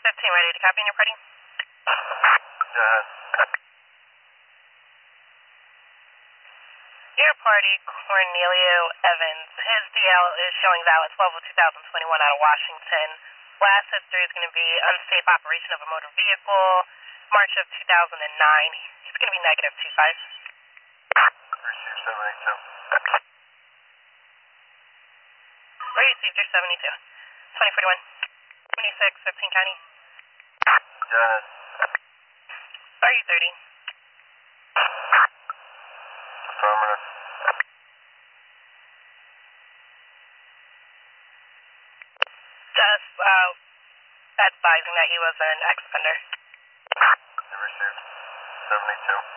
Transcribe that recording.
15 ready to copy on your party? Your party, Cornelio Evans. His DL is showing valid 12/2021 out of Washington. Last history is going to be unsafe operation of a motor vehicle, March of 2009. He's going to be -25. Received 782. Received your 72. 2041. 26, 15 County. Are you 30? Affirmative. Just advising that he was an ex-offender. Received 72.